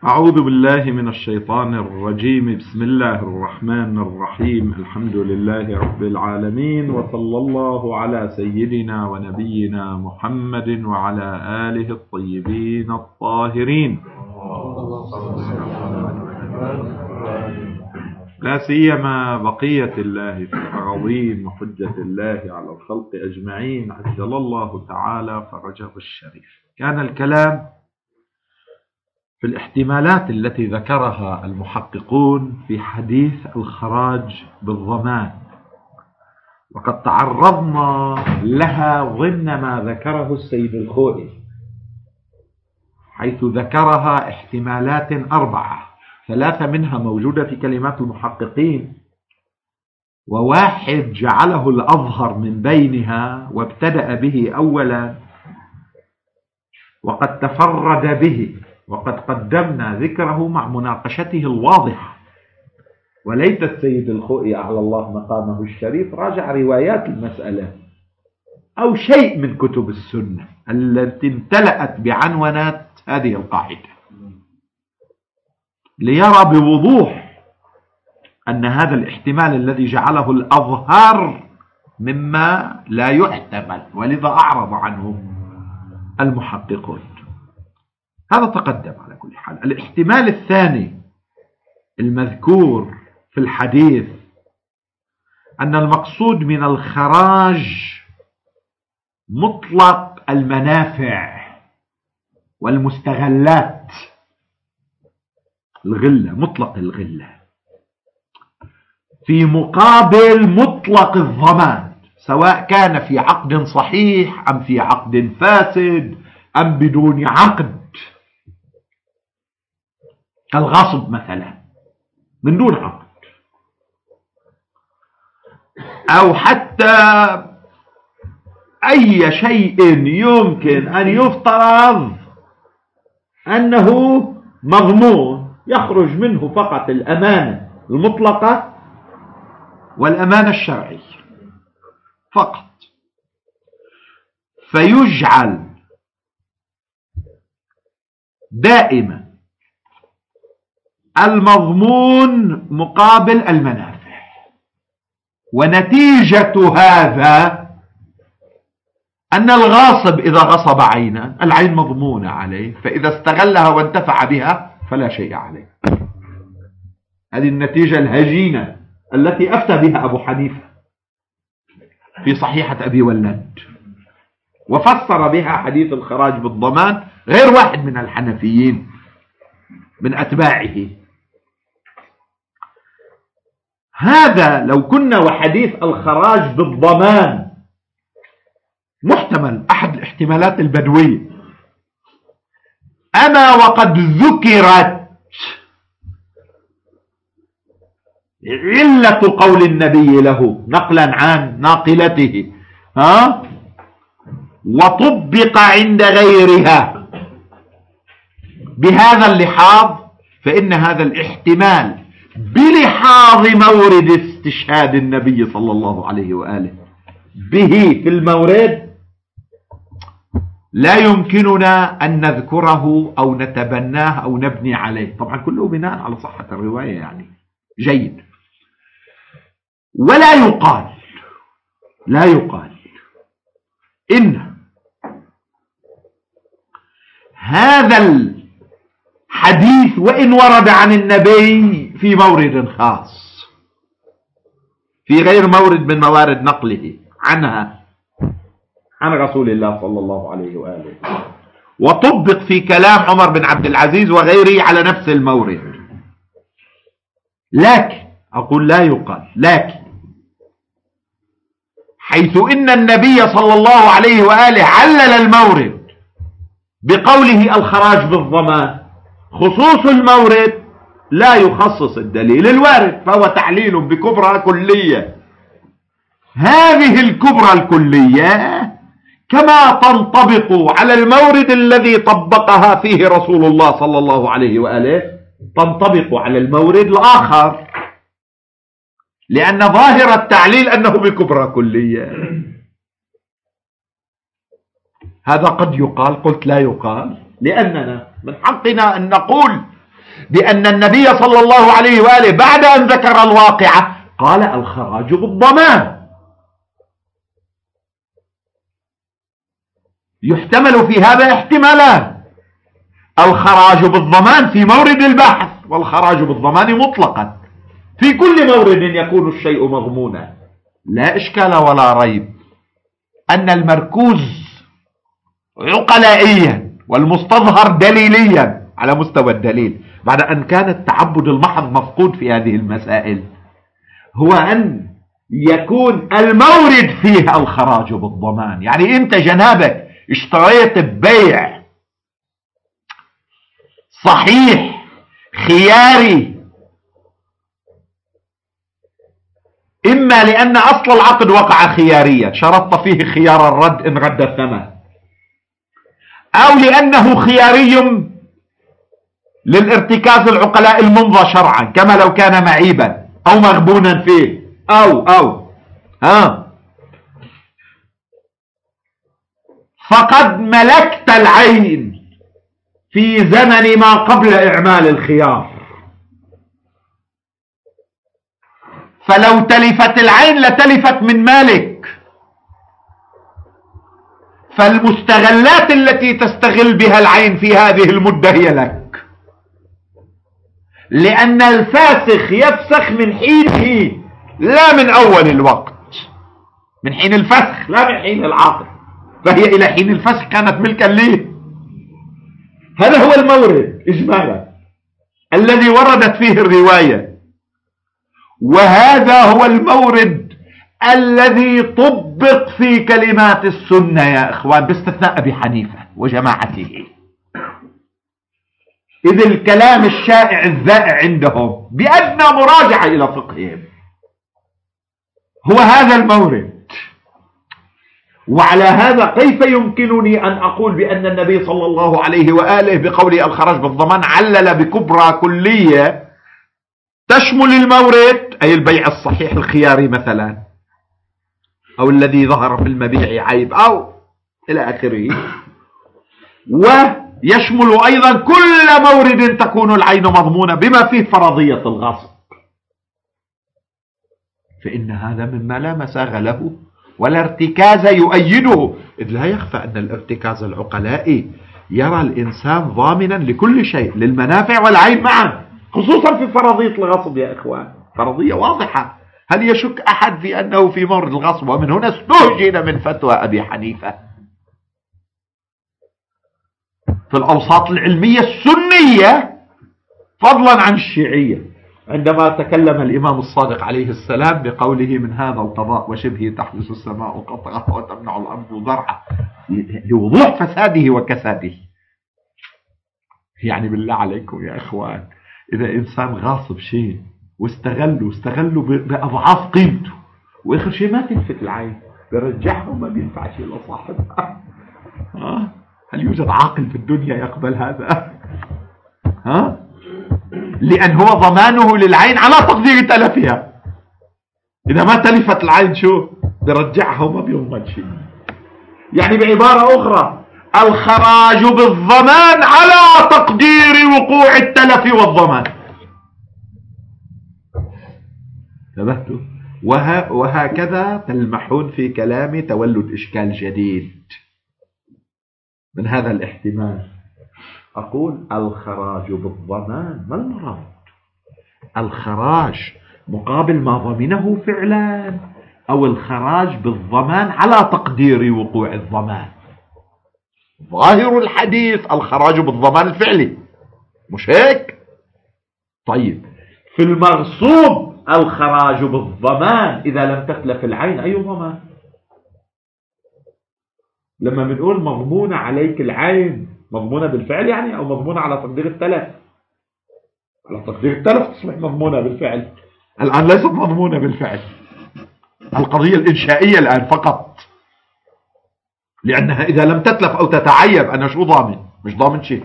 أعوذ بالله من الشيطان الرجيم. بسم الله الرحمن الرحيم. الحمد لله رب العالمين، وصلى الله على سيدنا ونبينا محمد وعلى آله الطيبين الطاهرين، لا سيما بقية الله في الأراضين وحجة الله على الخلق أجمعين، عجل الله تعالى فرجه الشريف. كان الكلام في الاحتمالات التي ذكرها المحققون في حديث الخراج بالضمان، وقد تعرضنا لها ضمن ما ذكره السيد الخوئي، حيث ذكرها احتمالات 4، 3 منها موجودة في كلمات المحققين، وواحد جعله الأظهر من بينها وابتدأ به أولا، وقد تفرد به، وقد قدمنا ذكره مع مناقشته الواضحة. وليت السيد الخوئي أعلى الله مقامه الشريف راجع روايات المسألة أو شيء من كتب السنة التي امتلأت بعنونات هذه القاعدة، ليرى بوضوح أن هذا الاحتمال الذي جعله الأظهر مما لا يحتمل، ولذا أعرض عنه المحققون. هذا تقدم على كل حال. الاحتمال الثاني المذكور في الحديث أن المقصود من الخراج مطلق المنافع والمستغلات، الغلة، مطلق الغلة، في مقابل مطلق الضمان، سواء كان في عقد صحيح أم في عقد فاسد أم بدون عقد، كالغصب مثلا من دون عقد، أو حتى أي شيء يمكن أن يفترض أنه مضمون، يخرج منه فقط الأمانة المطلقة والأمانة الشرعية فقط، فيجعل دائما المضمون مقابل المنافع. ونتيجة هذا أن الغاصب إذا غصب عينا، العين مضمونة عليه، فإذا استغلها وانتفع بها فلا شيء عليه. هذه النتيجة الهجينة التي أفتى بها أبو حنيفة في صحيحة أبي ولد، وفسر بها حديث الخراج بالضمان غير واحد من الحنفيين من أتباعه. هذا لو كنا وحديث الخراج بالضمان محتمل، أحد الاحتمالات البدوية، أما وقد ذكرت علة قول النبي له نقلا عن ناقلته وطبق عند غيرها بهذا اللحاظ، فإن هذا الاحتمال بلحاظ مورد استشهاد النبي صلى الله عليه وآله به في المورد لا يمكننا أن نذكره أو نتبناه أو نبني عليه، طبعا كله بناء على صحة الرواية، يعني جيد. ولا يقال إن هذا الحديث وإن ورد عن النبي في مورد خاص، في غير مورد من موارد نقله عنها عن رسول الله صلى الله عليه وآله، وطبق في كلام عمر بن عبد العزيز وغيره على نفس المورد، لكن أقول لا يقال، لكن حيث إن النبي صلى الله عليه وآله علل المورد بقوله الخراج بالضمان، خصوص المورد لا يخصص الدليل الوارد، فهو تعليل بكبرى كلية. هذه الكبرى الكلية كما تنطبق على المورد الذي طبقها فيه رسول الله صلى الله عليه وآله تنطبق على المورد الآخر، لأن ظاهر التعليل أنه بكبرى كلية. هذا قد يقال، قلت لا يقال، لأننا من حقنا أن نقول بأن النبي صلى الله عليه وآله بعد أن ذكر الواقعة قال الخراج بالضمان. يحتمل في هذا احتمالان: الخراج بالضمان في مورد البحث، والخراج بالضمان مطلقا في كل مورد يكون الشيء مضمونا. لا إشكال ولا ريب أن المركوز عقلائيا والمستظهر دليليا على مستوى الدليل بعد أن كان التعبد المحض مفقود في هذه المسائل هو أن يكون المورد فيه الخراج بالضمان. يعني أنت جنابك اشتريت ببيع صحيح خياري، إما لأن أصل العقد وقع خياريا شرطت فيه خيار الرد إن رد الثمن، أو لأنه خياري للارتكاز العقلاء الممضى شرعا كما لو كان معيبا أو مغبونا فيه أو فقد ملكت العين في زمن ما قبل إعمال الخيار، فلو تلفت العين لتلفت من مالك، فالمستغلات التي تستغل بها العين في هذه المدة هي لك، لأن الفاسخ يفسخ من حينه لا من أول الوقت، من حين الفسخ لا من حين العقد، فهي إلى حين الفسخ كانت ملكا ليه. هذا هو المورد إجمالا الذي وردت فيه الرواية، وهذا هو المورد الذي طبق في كلمات السنة يا إخوان باستثناء أبي حنيفة وجماعته، إذ الكلام الشائع الذائع عندهم بأدنى مراجعة إلى فقههم هو هذا المورد. وعلى هذا كيف يمكنني أن أقول بأن النبي صلى الله عليه وآله بقوله الخراج بالضمان علل بكبرى كلية تشمل المورد أي البيع الصحيح الخياري مثلا، أو الذي ظهر في المبيع عيب أو إلى آخره، ويشمل أيضا كل مورد تكون العين مضمونة بما فيه فرضية الغصب، فإن هذا مما لا مساغ له ولا ارتكاز يؤيده، إذ لا يخفى أن الارتكاز العقلائي يرى الإنسان ضامنا لكل شيء للمنافع والعين معا، خصوصا في فرضية الغصب يا إخوان، فرضية واضحة. هل يشك أحد في أنه في مورد الغصب؟ ومن هنا استهجن من فتوى أبي حنيفة في الأوساط العلمية السنية فضلا عن الشيعية، عندما تكلم الإمام الصادق عليه السلام بقوله من هذا القضاء وشبهه تحدث السماء قطعها وتمنع الأرض ضرعها، لوضوح فساده وكساده. يعني بالله عليكم يا إخوان، إذا إنسان غاصب شيء واستغلوا بأضعاف قيمته وآخر شيء ما تلفت العين برجعه وما بينفع شيء لصاحبها، هل يوجد عاقل في الدنيا يقبل هذا؟ لأن هو ضمانه للعين على تقدير تلفها، إذا ما تلفت العين شو برجعها وما بيضمن شيء. يعني بعبارة أخرى الخراج بالضمان على تقدير وقوع التلف والضمان. انتبهتوا؟ وهكذا تلمحون في كلامي تولد إشكال جديد من هذا الاحتمال. أقول الخراج بالضمان، ما المراد؟ الخراج مقابل ما ضمنه فعلا، أو الخراج بالضمان على تقدير وقوع الضمان؟ ظاهر الحديث الخراج بالضمان الفعلي، مش هيك؟ طيب في المغصوب الخراج بالضمان إذا لم تتلف العين أي ضمان؟ لما بنقول مضمونة عليك العين، مضمونة بالفعل يعني أو مضمونة على تقدير التلف؟ على تقدير التلف تصبح مضمونة بالفعل، الآن ليست مضمونة بالفعل، القضية الإنشائية الآن فقط، لأنها إذا لم تتلف أو تتعيب أنا شو ضامن؟ مش ضامن شيء.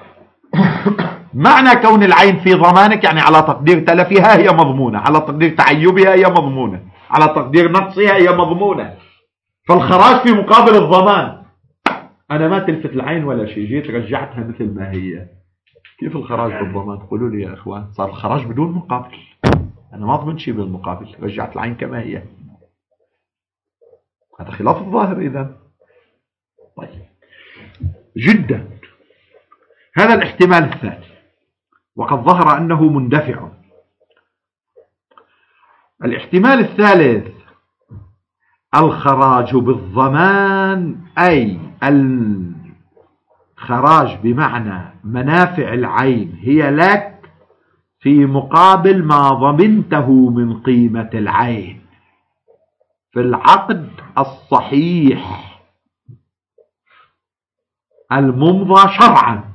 معنى كون العين في ضمانك يعني على تقدير تلفها هي مضمونة، على تقدير تعيبها هي مضمونة، على تقدير نقصها هي مضمونة. فالخراج في مقابل الضمان، أنا ما تلفت العين ولا شيء، جيت رجعتها مثل ما هي، كيف الخراج بالضمان؟ قولوا لي يا اخوان، صار الخراج بدون مقابل، انا ما ضمن شيء بالمقابل، رجعت العين كما هي. هذا خلاف الظاهر اذا. طيب جدا. هذا الاحتمال الثاني، وقد ظهر أنه مندفع. الاحتمال الثالث الخراج بالضمان، أي الخراج بمعنى منافع العين هي لك في مقابل ما ضمنته من قيمة العين في العقد الصحيح الممضى شرعا.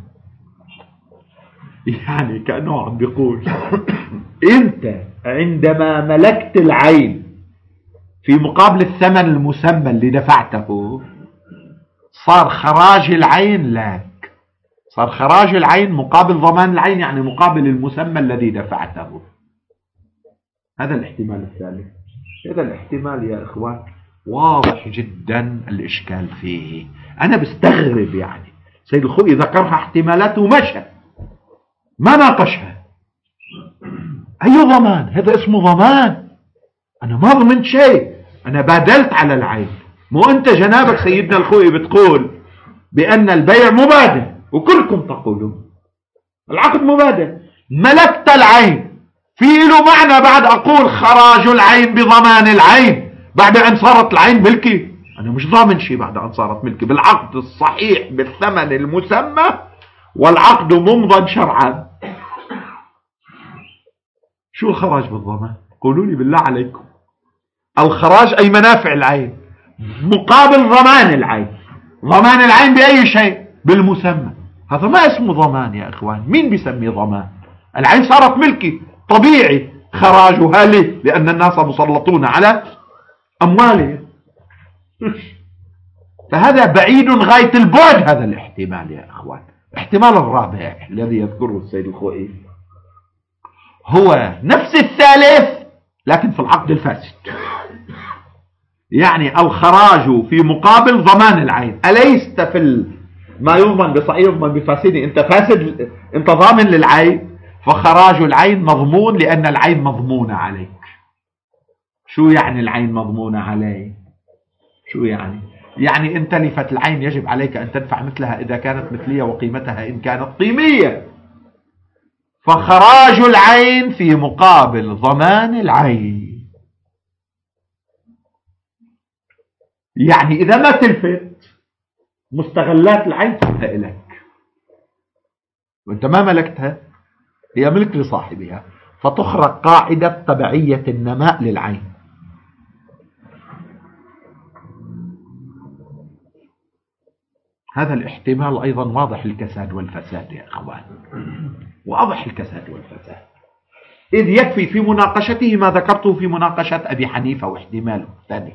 يعني كأنه عم بيقول انت عندما ملكت العين في مقابل الثمن المسمى اللي دفعته، صار خراج العين لك، صار خراج العين مقابل ضمان العين، يعني مقابل المسمى الذي دفعته. هذا الاحتمال الثالث. هذا الاحتمال يا اخوان واضح جدا الاشكال فيه. انا بستغرب، يعني سيد الخوئي ذكرها احتمالات ومشى ما ناقشها. اي ضمان؟ هذا اسمه ضمان، انا ما ضمنت شيء، انا بادلت على العين. مو انت جنابك سيدنا الخوئي بتقول بان البيع مبادل، وكلكم تقولون العقد مبادل. ملكت العين، في له معنى بعد اقول خراج العين بضمان العين بعد ان صارت العين ملكي؟ انا مش ضامن شيء بعد ان صارت ملكي بالعقد الصحيح بالثمن المسمى والعقد ممضى شرعا. شو الخراج بالضمان؟ قولوا لي بالله عليكم. الخراج أي منافع العين مقابل ضمان العين. ضمان العين بأي شيء؟ بالمسمى. هذا ما اسمه ضمان يا إخوان. مين بيسميه ضمان؟ العين صارت ملكي، طبيعي خراجها لي لأن الناس مسلطون على أموالهم. فهذا بعيد غاية البعد هذا الاحتمال يا إخوان. الاحتمال الرابع الذي يذكره السيد الخوئي هو نفس الثالث لكن في العقد الفاسد. يعني الخراج في مقابل ضمان العين. أليست في ما يضمن بصحيح يضمن بفاسد؟ انت فاسد، انت ضامن للعين، فخراج العين مضمون لأن العين مضمونة عليك. شو يعني العين مضمونة عليك؟ شو يعني؟ يعني إن تلفت العين يجب عليك أن تدفع مثلها إذا كانت مثلية وقيمتها إن كانت قيمية. فخراج العين في مقابل ضمان العين. يعني إذا ما تلفت مستغلات العين تبقى إليك وأنت ما ملكتها، هي ملك لصاحبها، فتخرق قاعدة تبعية النماء للعين. هذا الاحتمال أيضا واضح الكساد والفساد يا أخوان، واضح الكساد والفساد، إذ يكفي في مناقشته ما ذكرته في مناقشة أبي حنيفة واحتماله الثاني.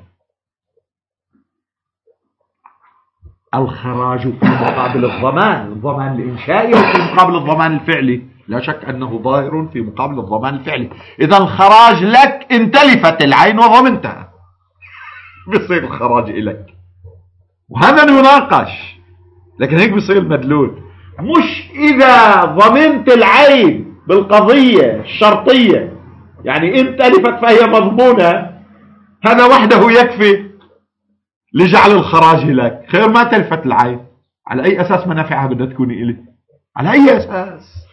الخراج في مقابل الضمان، الضمان الإنشائي وفي مقابل الضمان الفعلي، لا شك أنه ظاهر في مقابل الضمان الفعلي. إذا الخراج لك إن تلفت العين وضمنتها بيصير الخراج إليك، وهذا يناقش، لكن هيك بيصير المدلول. مش إذا ضمنت العين بالقضية الشرطية، يعني إن تلفت فهي مضمونة، هذا وحده يكفي لجعل الخراج لك. خير ما تلفت العين، على أي أساس منافعها بدها تكون إلي؟ على أي أساس؟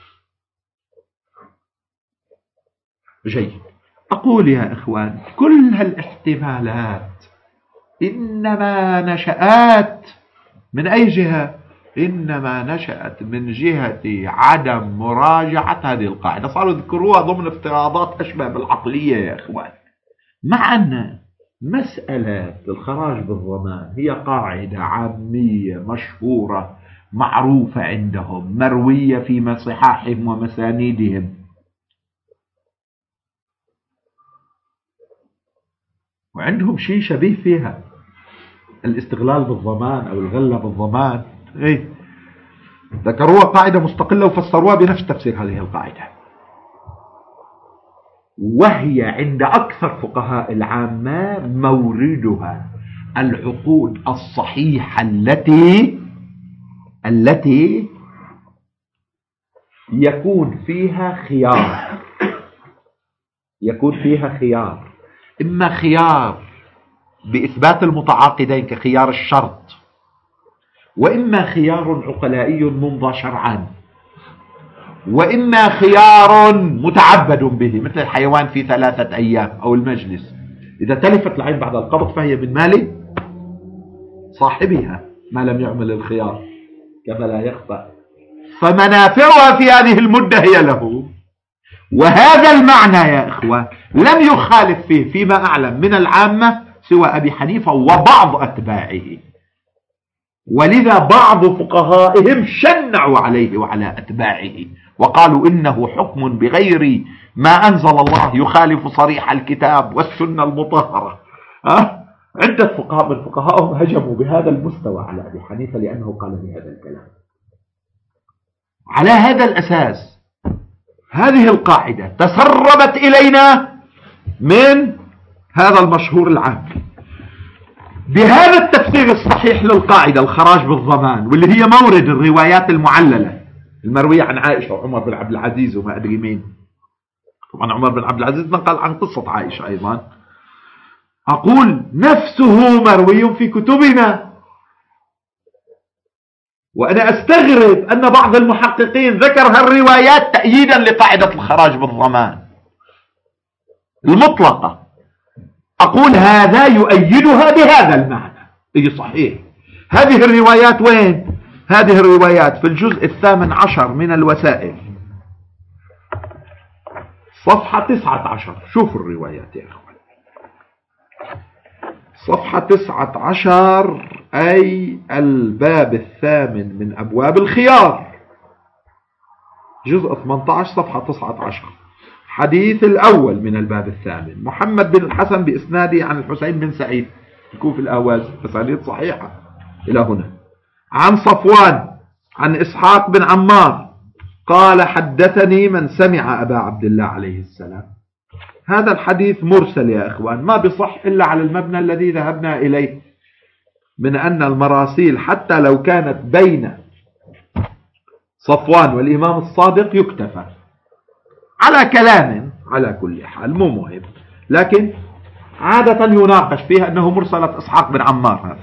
جيد. أقول يا إخوان كل هالاحتمالات إنما نشأت من أي جهة؟ إنما نشأت من جهة عدم مراجعة هذه القاعدة. صاروا يذكروها ضمن افتراضات أشبه بالعقلية يا إخوان، مع أن مسألة الخراج بالضمان هي قاعدة عامية مشهورة معروفة عندهم، مروية في مصحاحهم ومسانيدهم، وعندهم شيء شبيه فيها، الاستغلال بالضمان أو الغلة بالضمان. ذكروها قاعدة مستقلة وفسروها بنفس تفسير هذه القاعدة، وهي عند أكثر فقهاء العامة موردها العقود الصحيحة التي يكون فيها خيار، إما خيار بإثبات المتعاقدين كخيار الشرط، وإما خيار عقلائي ممضى شرعا، وإما خيار متعبد به مثل الحيوان في 3 أيام أو المجلس. إذا تلفت العين بعد القبض فهي من مال صاحبها ما لم يعمل الخيار كما لا يخفى، فمنافعها في هذه المدة هي له. وهذا المعنى يا إخوان لم يخالف فيه فيما أعلم من العامة سوى أبي حنيفة وبعض أتباعه، ولذا بعض فقهائهم شنعوا عليه وعلى أتباعه وقالوا إنه حكم بغير ما أنزل الله يخالف صريح الكتاب والسنة المطهرة. عدة فقهاء من فقهائهم هجموا بهذا المستوى على أبي حنيفة لأنه قال بهذا الكلام. على هذا الأساس هذه القاعدة تسربت إلينا من هذا المشهور العام. بهذا التفسير الصحيح للقاعدة الخراج بالضمان، واللي هي مورد الروايات المعللة المروية عن عائشة وعمر بن عبد العزيز وما أدري مين، طبعا عمر بن عبد العزيز نقل عن قصة عائشة أيضا، أقول نفسه مروي في كتبنا. وأنا أستغرب أن بعض المحققين ذكر هالروايات تأييدا لقاعدة الخراج بالضمان المطلقة. أقول هذا يؤيدها بهذا المعنى. إيه صحيح. هذه الروايات وين؟ هذه الروايات في الجزء 18 من الوسائل صفحة 19. شوفوا الروايات يا أخوان، صفحة 19 أي الباب 8 من أبواب الخيار، جزء 18 صفحة 19، حديث الأول من الباب 8. محمد بن الحسن بإسناده عن الحسين بن سعيد الكوفي الأهواز، أسانيد صحيحة إلى هنا، عن صفوان عن إسحاق بن عمار قال حدثني من سمع أبا عبد الله عليه السلام. هذا الحديث مرسل يا إخوان، ما بصح إلا على المبنى الذي ذهبنا إليه من أن المراسيل حتى لو كانت بين صفوان والإمام الصادق يكتفى على كلام على كل حال مو مهم، لكن عادة يناقش فيها أنه مرسلة إسحاق بن عمار. هذا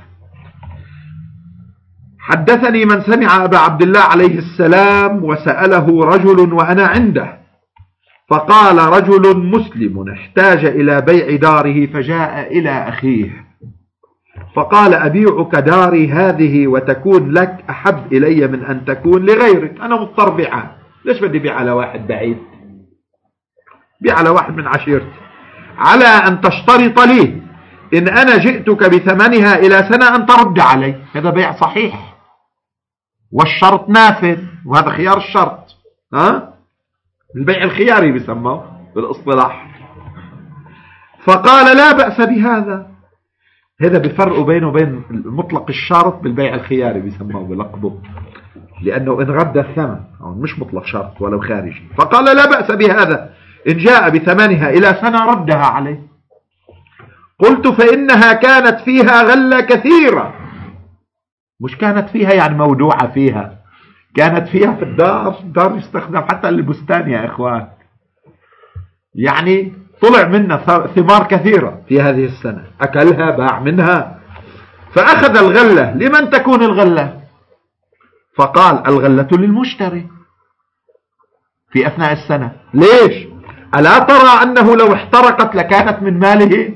حدثني من سمع أبا عبد الله عليه السلام وسأله رجل وأنا عنده، فقال رجل مسلم احتاج إلى بيع داره فجاء إلى أخيه فقال أبيعك داري هذه وتكون لك أحب إلي من أن تكون لغيرك. أنا مضطر بيعها، ليش بدي بيع على واحد بعيد؟ بيع على واحد من عشيرتي، على أن تشترط لي إن أنا جئتك بثمنها إلى سنة أن ترد علي. هذا بيع صحيح والشرط نافذ، وهذا خيار الشرط، البيع الخياري بيسموه بالاصطلاح. فقال لا بأس بهذا. هذا بفرق بينه وبين مطلق الشرط بالبيع الخياري بيسموه بلقبه، لأنه إن رد الثمن مش مطلق شرط ولو خارجي. فقال لا بأس بهذا إن جاء بثمنها إلى سنة ردها عليه. قلت فإنها كانت فيها غلة كثيرة، مش كانت فيها يعني مودوعة فيها، كانت فيها في الدار يستخدم حتى للبستان يا إخوان، يعني طلع منها ثمار كثيرة في هذه السنة، أكلها باع منها. فأخذ الغلة. لمن تكون الغلة؟ فقال الغلة للمشتري في أثناء السنة. ليش؟ ألا ترى أنه لو احترقت لكانت من ماله؟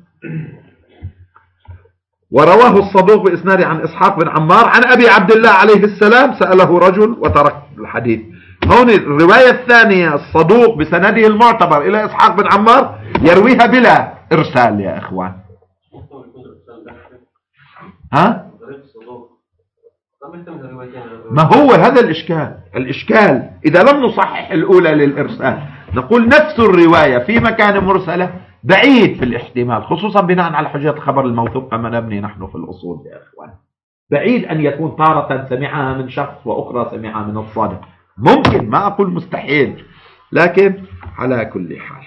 ورواه الصدوق بإسناد عن إسحاق بن عمار عن أبي عبد الله عليه السلام سأله رجل وترك الحديث. هون الرواية الثانية الصدوق بسنده المعتبر إلى إسحاق بن عمار يرويها بلا إرسال يا إخوان. ما هو هذا الإشكال إذا لم نصحح الأولى للإرسال نقول نفس الرواية في مكان مرسلة بعيد في الاحتمال، خصوصا بناء على حجة الخبر الموثوق كما نبني نحن في الأصول يا إخوان. بعيد أن يكون تارة سمعها من شخص وأخرى سمعها من الصادق، ممكن، ما أقول مستحيل، لكن على كل حال.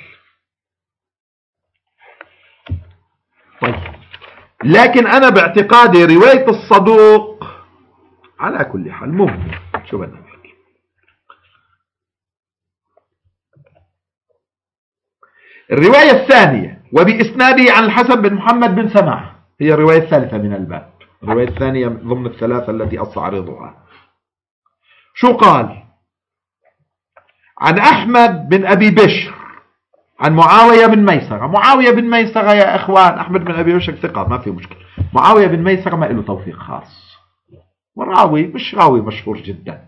طيب، لكن أنا باعتقادي رواية الصدوق على كل حال مهم. شو بدنا نحكي؟ الرواية الثانية وبإسناده عن الحسن بن محمد بن سماع، هي الرواية الثالثة من الباب، الرواية الثانية ضمن الثلاثة التي أستعرضها. شو قال؟ عن أحمد بن أبي بشر عن معاوية بن ميسرة. معاوية بن ميسرة يا إخوان، أحمد بن أبي بشر ثقة ما في مشكلة، معاوية بن ميسرة ما له توثيق خاص، والراوي مش راوي مشهور جدا.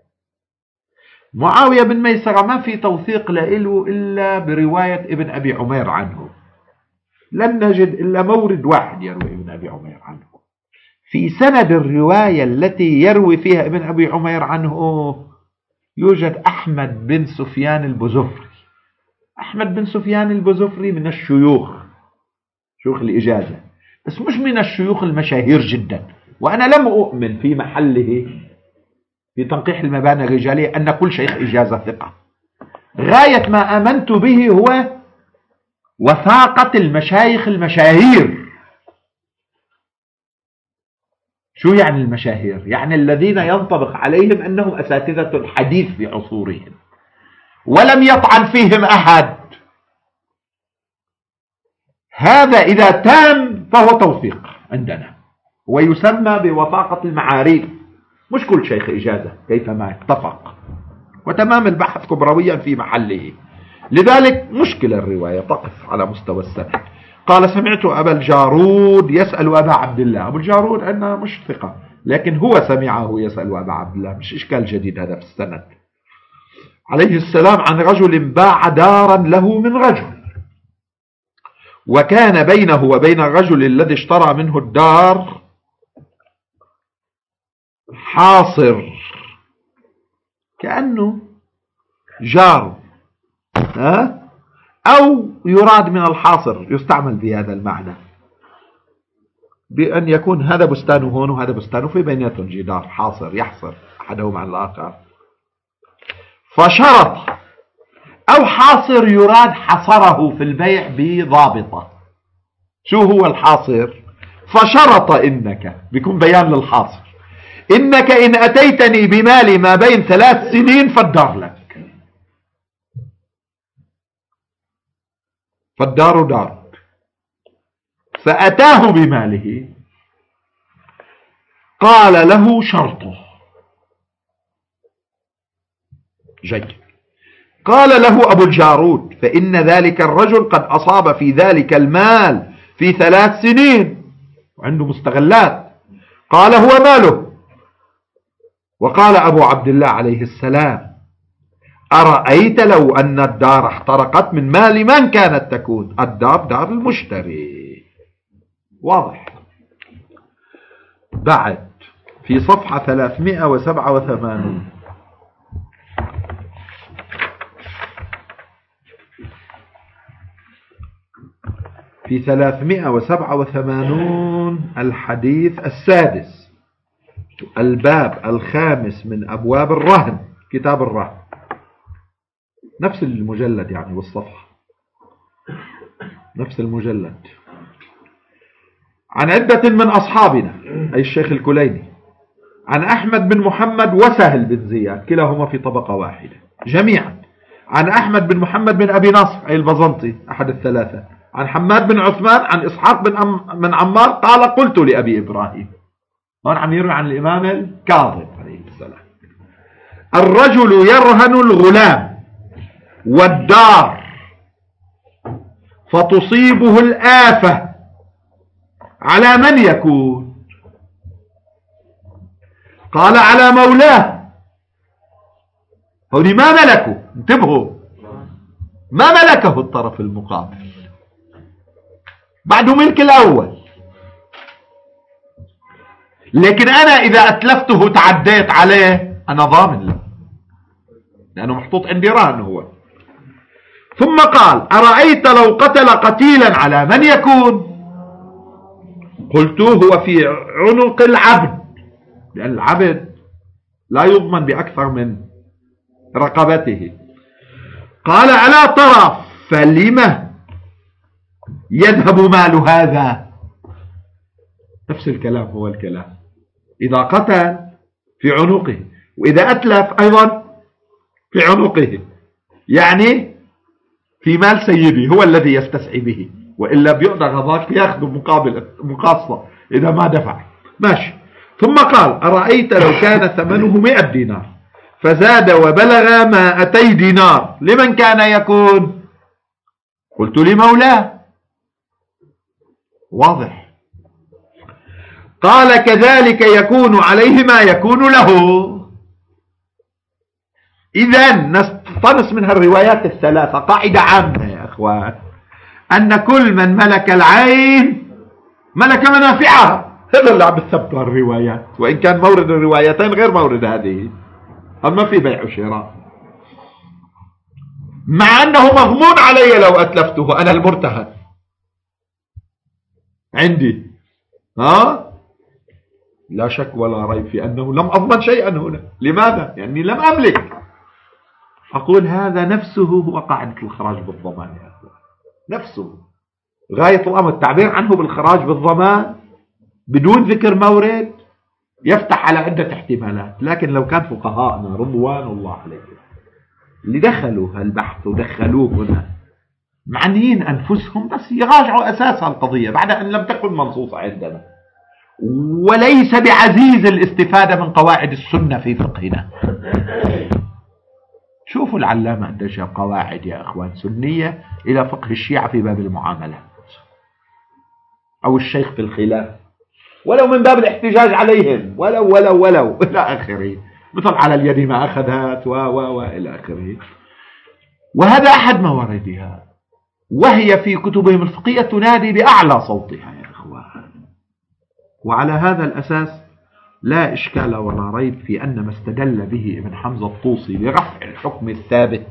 معاوية بن ميسرة ما في توثيق له إلا برواية ابن أبي عمير عنه، لم نجد إلا مورد واحد يروي ابن أبي عمير عنه. في سند الرواية التي يروي فيها ابن أبي عمير عنه يوجد أحمد بن سفيان البزفري. أحمد بن سفيان البزفري من الشيوخ، شيوخ الإجازة، بس مش من الشيوخ المشاهير جدا، وأنا لم أؤمن في محله في تنقيح المباني الرجالية أن كل شيخ إجازة ثقة. غاية ما آمنت به هو وثاقة المشايخ المشاهير. شو يعني المشاهير؟ يعني الذين ينطبق عليهم أنهم أساتذة الحديث في عصورهم ولم يطعن فيهم أحد. هذا إذا تام فهو توثيق عندنا، ويسمى بوثاقة المعاريف، مش كل شيخ إجازة كيفما اتفق، وتمام البحث كبرويا في محله. لذلك مشكلة الرواية تقف على مستوى السند. قال سمعت أبا الجارود يسأل أبا عبد الله. أبو الجارود أنه مش ثقة، لكن هو سمعه يسأل أبا عبد الله، مش إشكال جديد هذا في السند. عليه السلام عن رجل باع دارا له من رجل، وكان بينه وبين الرجل الذي اشترى منه الدار حاصر، كأنه جار، أو يراد من الحاصر يستعمل في هذا المعنى بأن يكون هذا بستانه هون وهذا بستانه في بيناتهم جدار حاصر يحصر أحدهم عن الآخر. فشرط، أو حاصر يراد حصره في البيع بضابطة. شو هو الحاصر؟ فشرط إنك، بيكون بيان للحاصر، إنك إن أتيتني بمالي ما بين 3 سنين فالدار لك، فالدار دارك. فأتاه بماله، قال له شرطه جيد. قال له أبو الجارود فإن ذلك الرجل قد أصاب في ذلك المال في 3 سنين وعنده مستغلات. قال هو ماله. وقال أبو عبد الله عليه السلام أرأيت لو أن الدار احترقت من مال من كانت تكون؟ الدار دار المشتري. واضح. بعد في صفحة 387 في 387 الحديث السادس، الباب الخامس من أبواب الرهن، كتاب الرهن، نفس المجلد يعني والصفحة نفس المجلد. عن عدة من أصحابنا أي الشيخ الكليني عن أحمد بن محمد وسهل بن زياد كلاهما في طبقة واحدة جميعا، عن أحمد بن محمد بن أبي نصر أي البزنطي أحد الثلاثة، عن حماد بن عثمان عن إسحاق بن عمار قال قلت لأبي إبراهيم. هون عم يروي عن الإمام الكاظم عليه السلام الرجل يرهن الغلام والدار فتصيبه الآفة على من يكون؟ قال على مولاه. هوني ما ملكه، انتبهوا، ما ملكه الطرف المقابل، بعده ملك الأول، لكن أنا إذا أتلفته تعديت عليه أنا ضامن له لأنه محطوط عندي رهن هو. ثم قال أرأيت لو قتل قتيلا على من يكون؟ قلت هو في عنق العبد، لأن العبد لا يضمن بأكثر من رقبته. قال ألا ترى فلما يذهب مال هذا؟ نفس الكلام هو الكلام، إذا قتل في عنقه، وإذا أتلف أيضا في عنقه، يعني في مال سيدي هو الذي يستسعي به، وإلا بيقدر هذاك ياخذ مقابل مقاصة إذا ما دفع. ماشي. ثم قال: أرأيت لو كان ثمنه 100 دينار فزاد وبلغ 200 دينار لمن كان يكون؟ قلت: لمولاه. واضح. قال: كذلك يكون عليه ما يكون له. إذا نستنص من هالروايات الثلاثة قاعدة عامة يا أخوان، أن كل من ملك العين ملك منافعها. هذا اللي عم يثبتوا الروايات، وإن كان مورد الروايتين غير مورد هذه. ما في بيع وشراء، مع أنه مضمون علي لو أتلفته، أنا المرتهن عندي. لا شك ولا ريب في أنه لم أضمن شيئا هنا. لماذا؟ يعني لم أملك. أقول هذا نفسه هو قاعدة الخراج بالضمان يا أخوان، نفسه غاية الأمر. التعبير عنه بالخراج بالضمان بدون ذكر مورد يفتح على عدة احتمالات. لكن لو كان فقهاءنا رضوان الله عليهم اللي دخلوا هالبحث ودخلوه هنا معنيين أنفسهم بس يراجعوا أساس القضية بعد أن لم تكن منصوصة عندنا، وليس بعزيز الاستفادة من قواعد السنة في فقهنا. شوفوا العلامة قديش قواعد يا أخوان سنية إلى فقه الشيعة في باب المعاملات، أو الشيخ في الخلاف، ولو من باب الاحتجاج عليهم، ولو إلى آخره، مثل على اليد ما أخذت إلى آخره. وهذا أحد مواردها، وهي في كتبهم الفقهية تنادي بأعلى صوتها يا إخوان. وعلى هذا الأساس لا إشكال ولا ريب في أن ما استدل به ابن حمزة الطوسي لرفع الحكم الثابت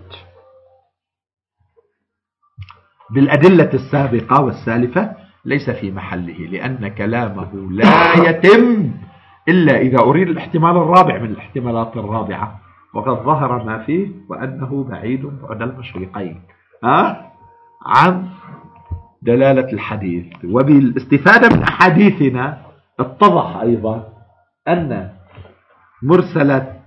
بالأدلة السابقة والسالفة ليس في محله، لأن كلامه لا يتم إلا إذا أريد الاحتمال الرابع من الاحتمالات الرابعة، وقد ظهر ما فيه وأنه بعيد بعد المشرقين عن دلالة الحديث. وبالاستفادة من أحاديثنا اتضح أيضا أن مرسلة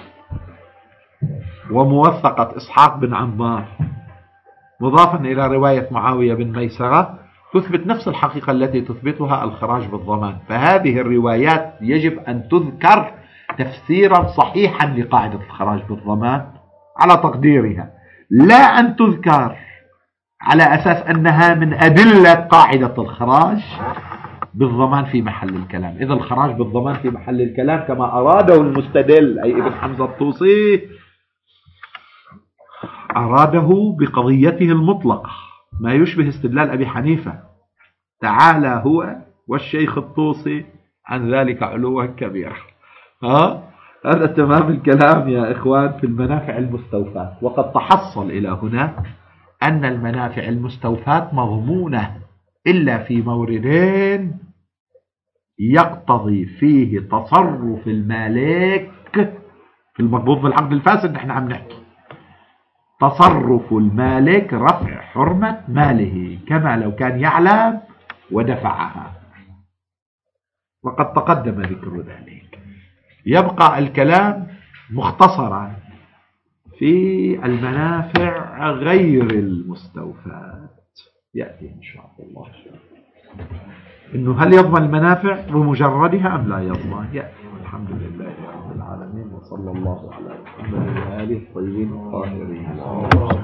وموثقة إسحاق بن عمار مضافا إلى رواية معاوية بن ميسرة تثبت نفس الحقيقة التي تثبتها الخراج بالضمان. فهذه الروايات يجب أن تذكر تفسيرا صحيحا لقاعدة الخراج بالضمان على تقديرها، لا أن تذكر على أساس أنها من أدلة قاعدة الخراج بالضمان في محل الكلام. إذا الخراج بالضمان في محل الكلام كما أراده المستدل أي ابن حمزة الطوسي أراده بقضيته المطلقة، ما يشبه استدلال أبي حنيفة: تعالى هو والشيخ الطوسي عن ذلك علوا كبيرا. هذا تمام الكلام يا إخوان في المنافع المستوفاة. وقد تحصل إلى هنا أن المنافع المستوفاة مضمونة إلا في موردين يقتضي فيه تصرف المالك في المربوط بالعقد الفاسد. نحن عم نحكي تصرف المالك رفع حرمة ماله كما لو كان يعلم ودفعها، وقد تقدم ذكر ذلك. يبقى الكلام مختصرا في المنافع غير المستوفاة، يأتي إن شاء الله إنه هل يضمن المنافع بمجردها أم لا يضمن. يأتي. الحمد لله رب العالمين، وصلى الله على محمد وآله الطيبين الطاهرين.